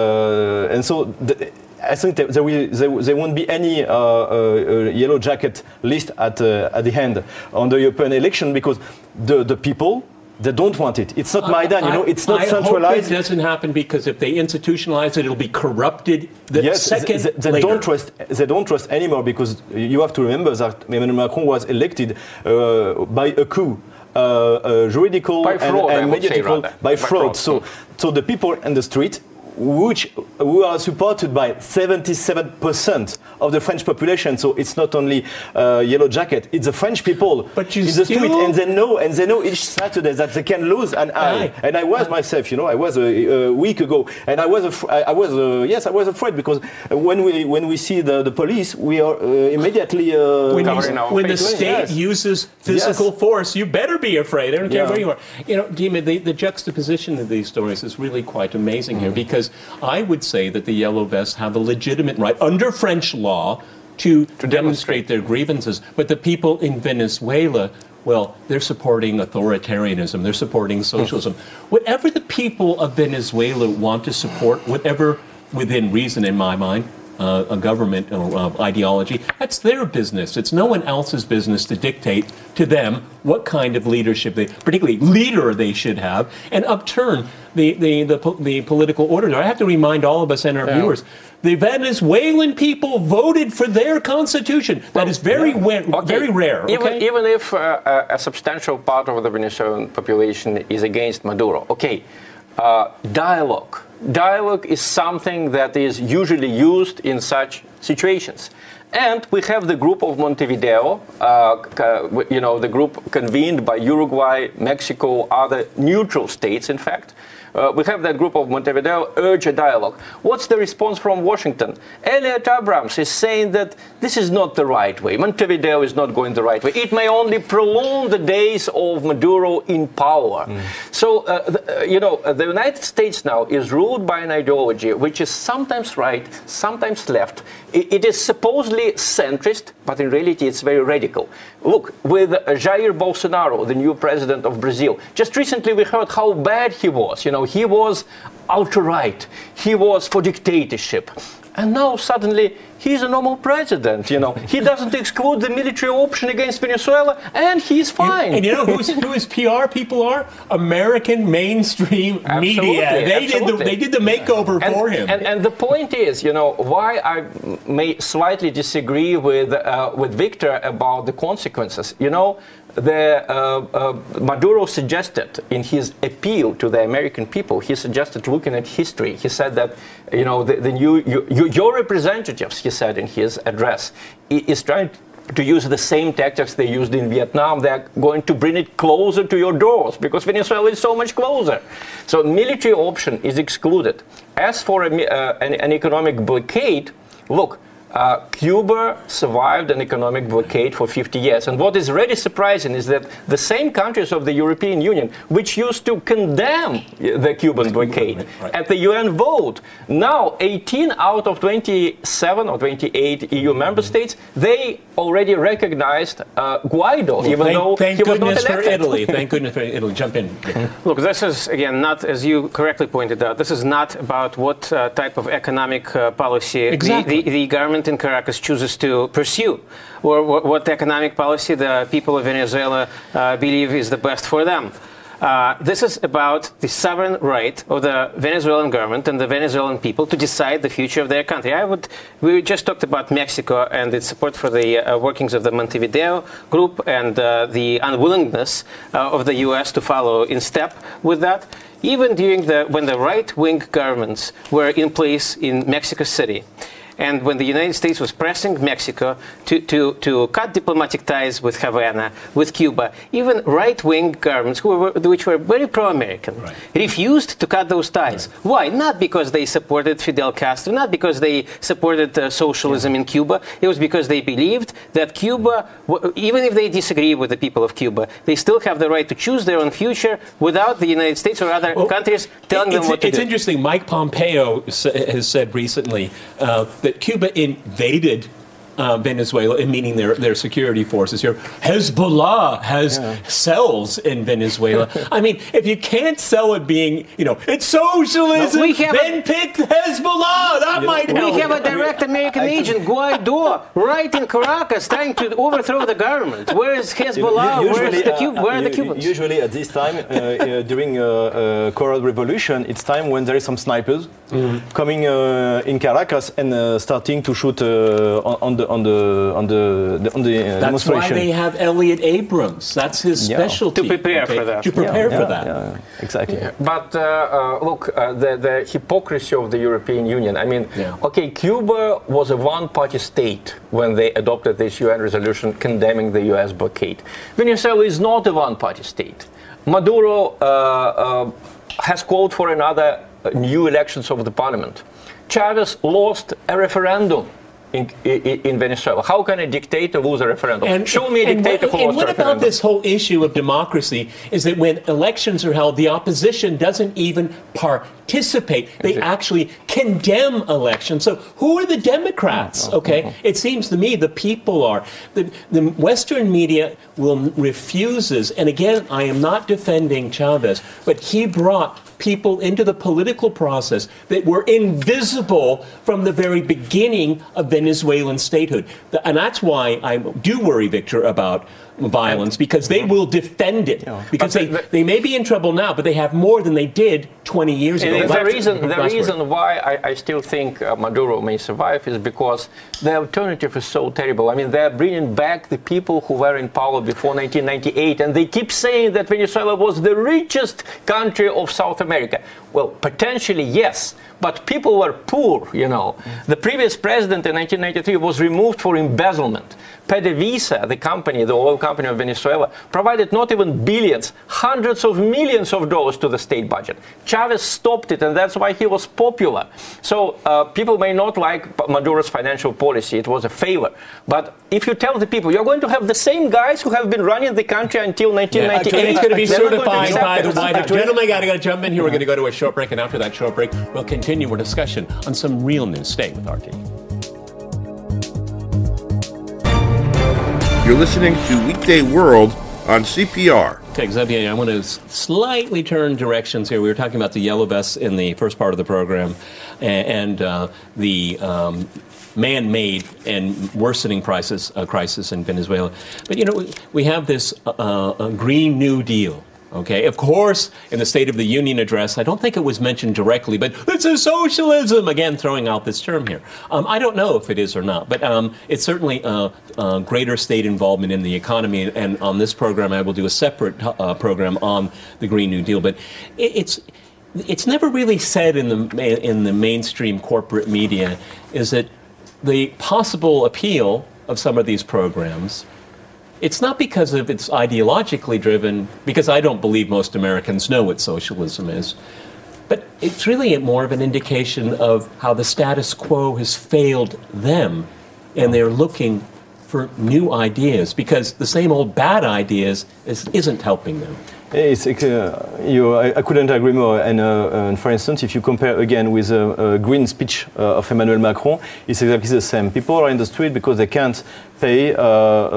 uh, and so. The, I think there, will, there, there won't be any uh, uh, Yellow Jacket list at uh, at the end on the European election because the the people. They don't want it. It's not Maidan, you know. It's not I centralized. I hope it doesn't happen because if they institutionalize it, it'll be corrupted. The yes, second they, they later. don't trust. They don't trust anymore because you have to remember that Emmanuel Macron was elected uh, by a coup, uh, uh, juridical by fraud, and, and I would say, mediatical rather. by, By fraud. fraud. So, so the people in the street, which who are supported by seventy-seven percent of the French population. So it's not only uh, Yellow Jacket; it's the French people but you in the still... street, and they know, and they know each Saturday that they can lose an eye. Right. And I was myself, you know, I was a, a week ago, and I was, af- I was, uh, yes, I was afraid because when we when we see the, the police, we are uh, immediately uh, when, you, when the state yes. uses physical yes. force, you better be afraid. I don't care yeah. where you are. You know, Dima, the, the juxtaposition of these stories is really quite amazing mm-hmm. here because I would say that the Yellow Vests have a legitimate right under French law to, to demonstrate their grievances. But the people in Venezuela, well, they're supporting authoritarianism. They're supporting socialism. Whatever the people of Venezuela want to support, whatever within reason in my mind, uh, a government uh, ideology. That's their business. It's no one else's business to dictate to them what kind of leadership they, particularly leader they should have, and upturn the, the, the, the political order. I have to remind all of us and our yeah. viewers, the Venezuelan people voted for their constitution. That is very yeah. wa- okay. very rare. Okay? Even, even if uh, a substantial part of the Venezuelan population is against Maduro, okay, uh, dialogue. Dialogue is something that is usually used in such situations. And we have the group of Montevideo, uh, you know, the group convened by Uruguay, Mexico, other neutral states, in fact. Uh, we have that group of Montevideo urge a dialogue. What's the response from Washington? Elliot Abrams is saying that this is not the right way. Montevideo is not going the right way. It may only prolong the days of Maduro in power. Mm. So, uh, the, uh, you know, uh, the United States now is ruled by an ideology which is sometimes right, sometimes left. It, it is supposedly centrist, but in reality it's very radical. Look, with uh, Jair Bolsonaro, the new president of Brazil, just recently we heard how bad he was. You know, he was ultra-right. He was for dictatorship. And now suddenly he's a normal president, you know. He doesn't exclude the military option against Venezuela, and he's fine. You, and you know who's, who his P R people are? American mainstream absolutely, media. They absolutely. did the they did the makeover and, for him. And, and the point is, you know, why I may slightly disagree with uh, with Victor about the consequences. You know, the uh, uh, Maduro suggested in his appeal to the American people, he suggested looking at history. He said that, you know, the, the new you, you, your representatives, he said in his address, is trying to use the same tactics they used in Vietnam. They're going to bring it closer to your doors because Venezuela is so much closer. So military option is excluded. As for a, uh, an, an economic blockade, look, Uh, Cuba survived an economic blockade for fifty years. And what is really surprising is that the same countries of the European Union, which used to condemn the Cuban blockade right, right. at the U N vote, now eighteen out of twenty-seven or twenty-eight E U member states, they already recognized uh, Guaido, well, even thank, though thank he was not elected. for Italy. Thank goodness for Italy. Jump in. Look, this is, again, not, as you correctly pointed out, this is not about what uh, type of economic uh, policy exactly. the, the, the government in Caracas chooses to pursue, or what, what economic policy the people of Venezuela uh, believe is the best for them. Uh, this is about the sovereign right of the Venezuelan government and the Venezuelan people to decide the future of their country. I would. We just talked about Mexico and its support for the uh, workings of the Montevideo group and uh, the unwillingness uh, of the U S to follow in step with that. Even during the when the right-wing governments were in place in Mexico City, and when the United States was pressing Mexico to, to, to cut diplomatic ties with Havana, with Cuba, even right-wing governments, who were, which were very pro-American, right. refused to cut those ties. Right. Why? Not because they supported Fidel Castro, not because they supported uh, socialism yeah. in Cuba. It was because they believed that Cuba, even if they disagree with the people of Cuba, they still have the right to choose their own future without the United States or other well, countries telling them what to it's do. It's interesting. Mike Pompeo has said recently uh, that Cuba invaded uh, Venezuela, meaning their, their security forces here. Hezbollah has yeah. cells in Venezuela. I mean, if you can't sell it being, you know, it's socialism, no, then a, pick Hezbollah. That you might know, help. We have a direct American I, I, agent, Guaido, right in Caracas, trying to overthrow the government. Where is Hezbollah? Usually, Where, is the Cub- uh, where are the Cubans? Usually at this time, uh, uh, during uh, uh, Coral Revolution, it's time when there is some snipers mm-hmm. coming uh, in Caracas and uh, starting to shoot uh, on, on the on the on the, the on the uh, That's demonstration. That's why they have Elliot Abrams. That's his yeah. specialty. To prepare okay? for that. To prepare yeah, for yeah, that. Yeah, exactly. Yeah. But uh, uh, look, uh, the, the hypocrisy of the European Union. I mean, yeah. okay, Cuba was a one-party state when they adopted this U N resolution condemning the U S blockade. Venezuela is not a one-party state. Maduro uh, uh, has called for another uh, new elections of the parliament. Chavez lost a referendum in, in, in Venezuela. How can a dictator lose a referendum? And, Show me a and dictator what, who and lost a what referendum. about this whole issue of democracy is that when elections are held, the opposition doesn't even participate. They actually condemn elections. So who are the Democrats? Okay, it seems to me the people are. The, the Western media will refuses, and again, I am not defending Chavez, but he brought people into the political process that were invisible from the very beginning of Venezuelan statehood. And that's why I do worry, Victor, about violence, because they will defend it. Because they, they may be in trouble now, but they have more than they did twenty years ago. And the reason, the Last reason word. why I, I still think uh, Maduro may survive is because the alternative is so terrible. I mean, they're bringing back the people who were in power before nineteen ninety-eight, and they keep saying that Venezuela was the richest country of South America. Well, potentially, yes, but people were poor, you know. The previous president in nineteen ninety-three was removed for embezzlement. PDVSA, the company, the oil company of Venezuela, provided not even billions, hundreds of millions of dollars to the state budget. Chavez stopped it, and that's why he was popular. So uh, people may not like Maduro's financial policy. It was a failure. But if you tell the people, you're going to have the same guys who have been running the country until nineteen ninety-eight. Yeah, it's going to be certified to by the White House. Gentlemen, got got to jump in here. We're going to go to a short break, and after that short break, we'll continue our discussion on some real news. Stay with R T. You're listening to Weekday World on C P R. Okay, Xavier, I want to slightly turn directions here. We were talking about the yellow vests in the first part of the program, and, and uh, the um, man-made and worsening crisis, uh, crisis in Venezuela. But, you know, we have this uh, a Green New Deal. Okay, of course, in the State of the Union address, I don't think it was mentioned directly, but it's a socialism, again, throwing out this term here. Um, I don't know if it is or not, but um, it's certainly uh, uh, greater state involvement in the economy, and on this program, I will do a separate uh, program on the Green New Deal, but it, it's it's never really said in the in the mainstream corporate media is that the possible appeal of some of these programs, it's not because of it's ideologically driven, because I don't believe most Americans know what socialism is, but it's really more of an indication of how the status quo has failed them, and they're looking for new ideas, because the same old bad ideas is, isn't helping them. It's, uh, you, I, I couldn't agree more. And, uh, and for instance, if you compare again with a, a green speech uh, of Emmanuel Macron, it's exactly the same. People are in the street because they can't pay uh, uh,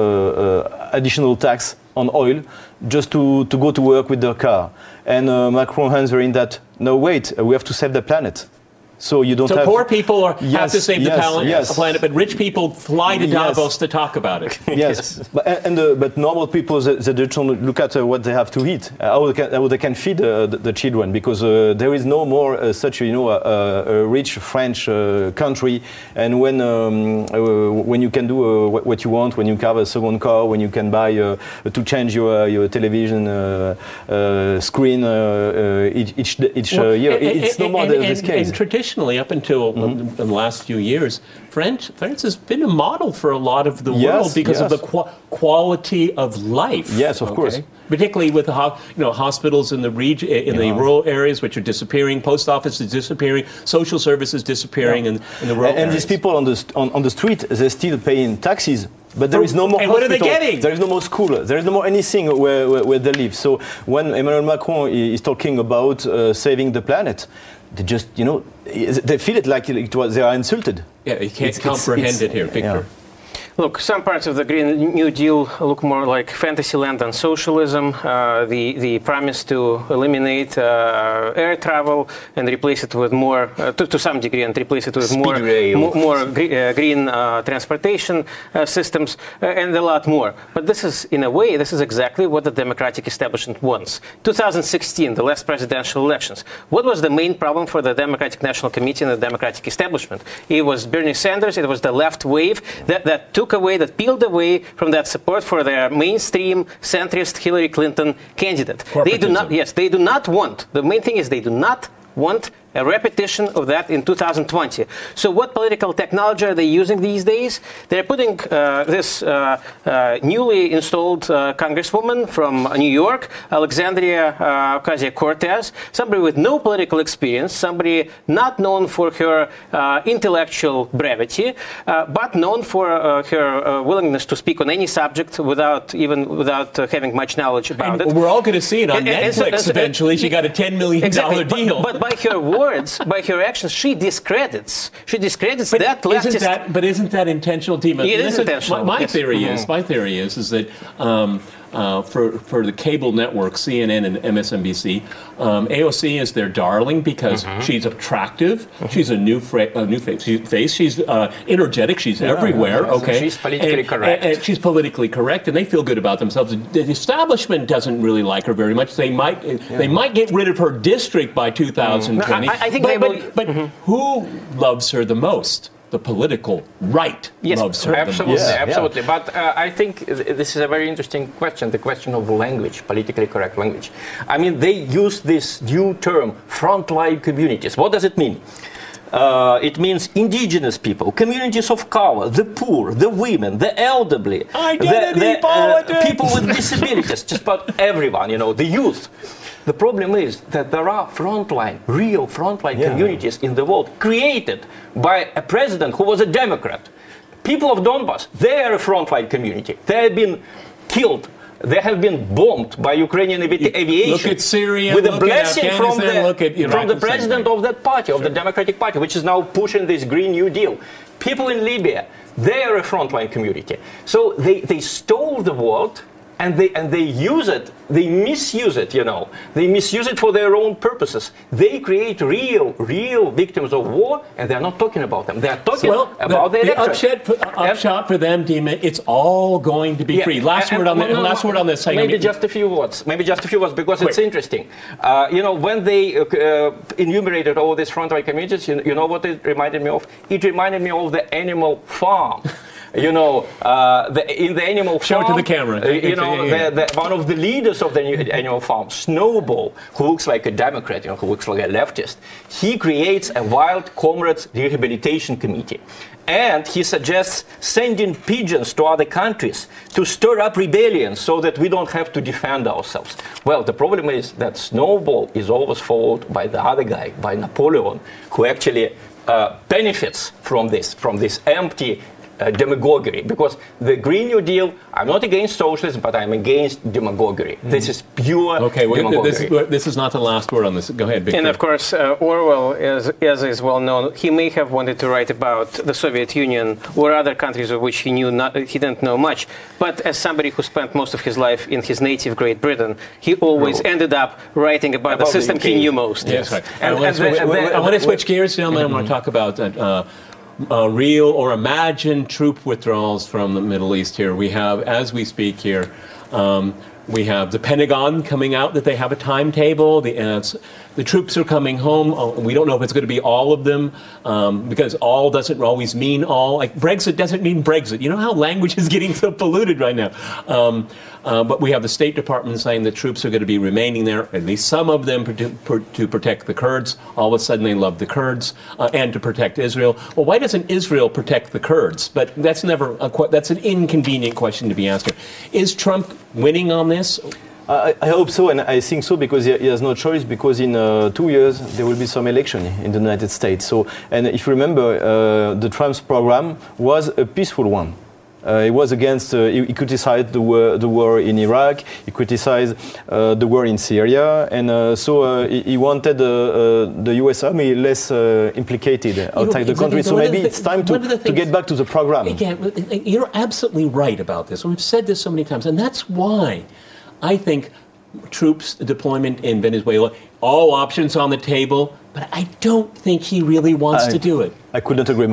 uh, additional tax on oil just to, to go to work with their car. And uh, Macron answering that, no, wait, we have to save the planet. So you don't so have... poor people are, yes, have to save yes, the planet, yes. planet, but rich people fly to Yes. Davos to talk about it. Yes, but and uh, but normal people they, they don't look at uh, what they have to eat, uh, how, they can, how they can feed uh, the, the children, because uh, there is no more uh, such you know a, a rich French uh, country, and when um, uh, when you can do uh, what, what you want, when you have a second car, when you can buy uh, to change your uh, your television uh, uh, screen uh, uh, each each, each Well, uh, year, and, it's no more and, the, and, this case. And traditionally, up until mm-hmm. the last few years, France, France has been a model for a lot of the Yes, world because yes. of the qu- quality of life. Yes, of course. Particularly with the ho- you know hospitals in the region, in Yeah. the rural areas, which are disappearing, post offices disappearing, social services disappearing in, in the rural And, and areas. these people on the st- on, on the street, they're still paying taxes. But there is no more And what are hospital. they getting? There is no more school. There is no more anything where, where, where they live. So when Emmanuel Macron is talking about uh, saving the planet, they just, you know, they feel it like it was, they are insulted. Yeah, you can't It's- comprehend it's- it here, Victor. Yeah. Look, some parts of the Green New Deal look more like Fantasyland than socialism. Uh, the the promise to eliminate uh, air travel and replace it with more, uh, to, to some degree, and replace it with Speed more rail. mo- more gre- uh, green uh, transportation uh, systems uh, and a lot more. But this is, in a way, this is exactly what the Democratic establishment wants. two thousand sixteen, the last presidential elections. What was the main problem for the Democratic National Committee and the Democratic establishment? It was Bernie Sanders. It was the left wave that, that took away, that peeled away from that support for their mainstream centrist Hillary Clinton candidate. They do not, yes, they do not want, the main thing is they do not want a repetition of that in two thousand twenty. So what political technology are they using these days? They're putting uh, this uh, uh, newly installed uh, congresswoman from New York, Alexandria uh, Ocasio-Cortez, somebody with no political experience, somebody not known for her uh, intellectual brevity, uh, but known for uh, her uh, willingness to speak on any subject without even without uh, having much knowledge about and it. We're all going to see it on And- Netflix and so- and so- eventually. She got a ten million dollars exactly. deal. But, but by her words, by her actions, she discredits. She discredits But that isn't leftist. that, but isn't that intentional, Dima? It is Listen, intentional, My, my yes. theory Mhm. is, my theory is, is that um, uh, for for the cable network, C N N and M S N B C, um, A O C is their darling because Mhm. she's attractive. She's a new fra- a new face. She- face. She's uh, energetic. She's Yeah, everywhere. yeah, yeah. Okay, She's politically and, correct. And, and she's politically correct, and they feel good about themselves. The establishment doesn't really like her very much. They might they might get rid of her district by two thousand twenty. No, I- I think but, they but, will- but who loves her the most? The political right Yes, loves her absolutely, the most. absolutely. But uh, I think th- this is a very interesting question, the question of language, politically correct language. I mean, they use this new term, frontline communities. What does it mean? Uh, it means indigenous people, communities of color, the poor, the women, the elderly, Identity the, the, uh, politics. people with disabilities, just about everyone, you know, the youth. The problem is that there are frontline, real frontline Yeah. communities in the world created by a president who was a Democrat. People of Donbass, they are a frontline community. They have been killed. They have been bombed by Ukrainian avi- aviation. Look at Syria, with a look at blessing from Afghanistan, the, look at Iraq, from the the same president thing. of that party, of the Democratic Party, which is now pushing this Green New Deal. People in Libya, they are a frontline community. So they, they stole the world. And they and they use it, they misuse it, you know. They misuse it for their own purposes. They create real, real victims of war, and they're not talking about them. They're talking Well, about the, the, the electorate. upshot, for, upshot for them, Dima, it's all going to be Yeah, free. Last and- word on and- the no, no, last no, word on this. Hang on. Maybe just a few words. Maybe just a few words because it's Quick. interesting. Uh, you know, when they uh, uh, enumerated all these frontline communities, you, you know what it reminded me of? It reminded me of the Animal Farm. You know, uh, the, in the Animal Show Farm, it to the camera. uh, you know, Yeah. the, the, one of the leaders of the new Animal Farm, Snowball, who looks like a Democrat, you know, who looks like a leftist, he creates a Wild Comrades Rehabilitation Committee. And he suggests sending pigeons to other countries to stir up rebellion so that we don't have to defend ourselves. Well, the problem is that Snowball is always followed by the other guy, by Napoleon, who actually uh, benefits from this, from this empty Uh, demagoguery, because the Green New Deal, I'm not against socialism, but I'm against demagoguery. Mm. This is pure Okay, well, demagoguery. this, is, this is not the last word on this. Go ahead, Victor. And of course, uh, Orwell, as, as is well known, he may have wanted to write about the Soviet Union or other countries of which he knew not, he didn't know much. But as somebody who spent most of his life in his native Great Britain, he always No. ended up writing about, About the the system U K. he knew most. Yes, right. And, I want and to switch, the- the- I want to switch gears, gentlemen. I want to talk about uh, uh, real or imagined troop withdrawals from the Middle East here. We have, as we speak here, um, we have the Pentagon coming out that they have a timetable. The, uh, the troops are coming home. Oh, we don't know if it's going to be all of them um, because all doesn't always mean all. Like Brexit doesn't mean Brexit. You know how language is getting so polluted right now. Um, uh, but we have the State Department saying that troops are going to be remaining there, at least some of them, to, to protect the Kurds. All of a sudden they love the Kurds uh, and to protect Israel. Well, why doesn't Israel protect the Kurds? But that's never a, that's an inconvenient question to be asked here. Is Trump winning on this? I, I hope so, and I think so because he, he has no choice. Because in uh, two years there will be some election in the United States. So, and if you remember, uh, the Trump's program was a peaceful one. Uh, he was against. Uh, he, he criticized the war, the war in Iraq. He criticized uh, the war in Syria, and uh, so uh, he, he wanted uh, uh, the U S Army less uh, implicated outside You know, the country. So maybe it's time to, to get back to the program. Again, you're absolutely right about this. We've said this so many times, and that's why I think troops deployment in Venezuela, all options on the table, but I don't think he really wants I, to do it. I couldn't agree more.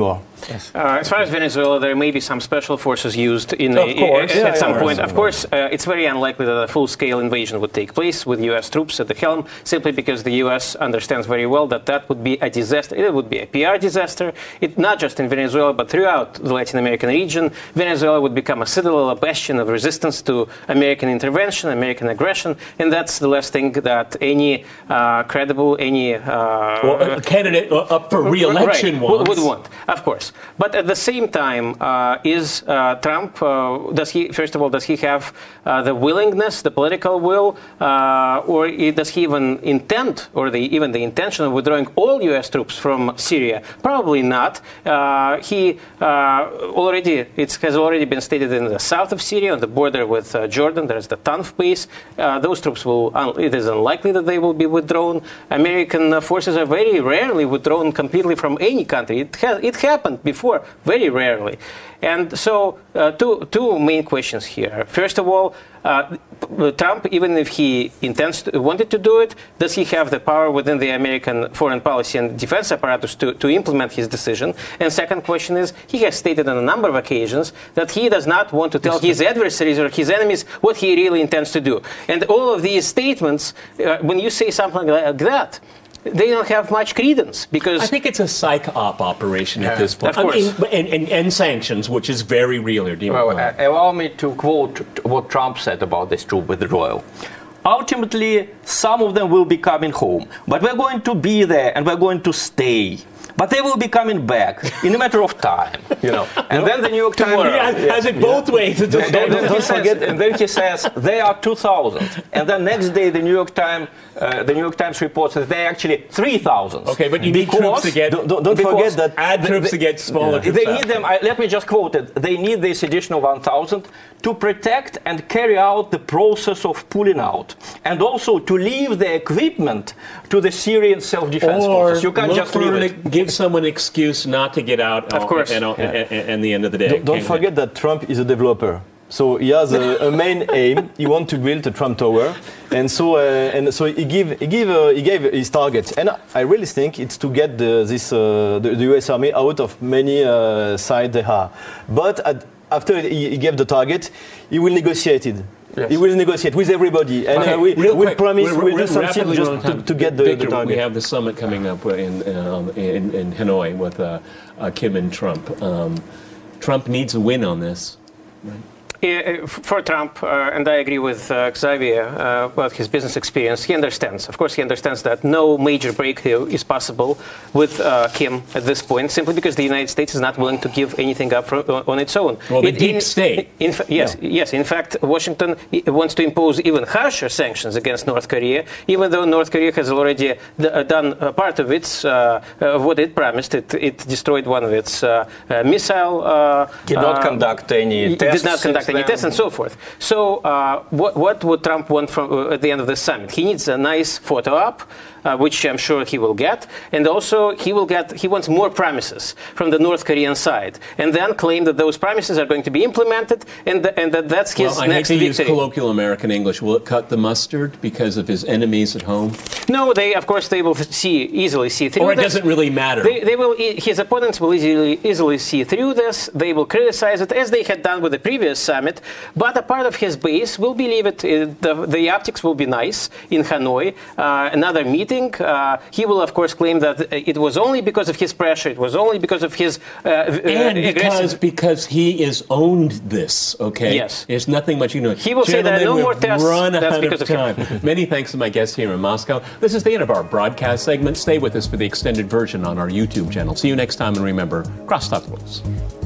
Yes. Uh, as far as Venezuela, there may be some special forces used in of course. a, yeah, at some yeah, point. yeah. Of course, uh, it's very unlikely that a full-scale invasion would take place with U S troops at the helm, simply because the U S understands very well that that would be a disaster. It would be a P R disaster. It not just in Venezuela, but throughout the Latin American region. Venezuela would become a citadel, a bastion of resistance to American intervention, American aggression, and that's the last thing that any uh, credible, any uh, well, a candidate up for re-election right, wants. would want, of course. But at the same time, uh, is uh, Trump? Uh, does he? First of all, does he have uh, the willingness, the political will, uh, or does he even intend, or the, even the intention of withdrawing all U S troops from Syria? Probably not. Uh, he uh, already it has already been stated in the south of Syria, on the border with uh, Jordan. There's the Tanf base. Uh, those troops will. It is unlikely that they will be withdrawn. American uh, forces are very rarely withdrawn completely from any country. It has it happened before, very rarely. And so, uh, two two main questions here. First of all, uh, Trump, even if he intends to, wanted to do it, does he have the power within the American foreign policy and defense apparatus to, to implement his decision? And second question is, he has stated on a number of occasions that he does not want to tell his adversaries or his enemies what he really intends to do. And all of these statements, uh, when you say something like that, they don't have much credence, because I think it's a psych op operation yeah, at this point. Of course. I mean, and, and, and sanctions, which is very real here. Well, uh, allow me to quote what Trump said about this troop withdrawal. Ultimately, some of them will be coming home, but we're going to be there and we're going to stay. But they will be coming back in a matter of time, you know. And then the New York Times has it both yeah. ways. Then, then, then he says, and then he says they are two thousand, and then next day the New York Times, uh, the New York Times reports that they're actually three thousand. Okay, but you need troops to get. Don't, don't forget that add they, troops to get smaller. Yeah. They need them. I, let me just quote it. They need this additional one thousand to protect and carry out the process of pulling out, and also to leave the equipment to the Syrian self-defense forces. You can't just leave it. Give someone an excuse not to get out. Of course. And yeah. the end of the day. Don't, don't forget it? that Trump is a developer. So he has a, a main aim. He wants to build a Trump Tower, and so uh, and so he give he give uh, he gave his targets. And I really think it's to get the, this uh, the, the U S Army out of many uh, sides they have. But at, after he, he gave the target, he will negotiate it. Yes. He will negotiate with everybody, and okay, uh, we will promise we're, we'll we're do something just to, to get the, Victor, the target. We have the summit coming up in um, in, in Hanoi with uh, uh, Kim and Trump. Um, Trump needs a win on this, right? Uh, for Trump, uh, and I agree with uh, Xavier uh, about his business experience, he understands. Of course, he understands that no major breakthrough is possible with uh, Kim at this point, simply because the United States is not willing to give anything up for, on its own. Well, the it, deep in, state. In fa- yes, yeah. yes. In fact, Washington wants to impose even harsher sanctions against North Korea, even though North Korea has already d- done a part of its uh, of what it promised. It, it destroyed one of its uh, uh, missile. Uh, did not uh, conduct any tests. Did not conduct any tests and so forth. So uh, what, what would Trump want from uh, at the end of the summit? He needs a nice photo op, uh, which I'm sure he will get, and also he will get. He wants more promises from the North Korean side, and then claim that those promises are going to be implemented, and th- and that that's his well, next I hate to victory. Use colloquial American English. Will it cut the mustard because of his enemies at home? No, they of course they will see easily see through. Or it this. doesn't really matter. They, they will. His opponents will easily easily see through this. They will criticize it as they had done with the previous summit, but a part of his base will believe it. it the, the optics will be nice in Hanoi. Uh, another meeting. Uh, he will, of course, claim that it was only because of his pressure. It was only because of his uh, and because because he is owned this. Okay. Yes. There's nothing much you know. He will Gentlemen, say that no more tests. Run That's out because of of time. him. Many thanks to my guests here in Moscow. This is the end of our broadcast segment. Stay with us for the extended version on our YouTube channel. See you next time, and remember, cross talk rules.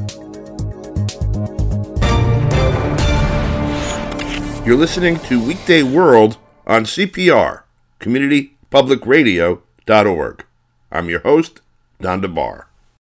You're listening to Weekday World on C P R, community public radio dot org. I'm your host, Don DeBar.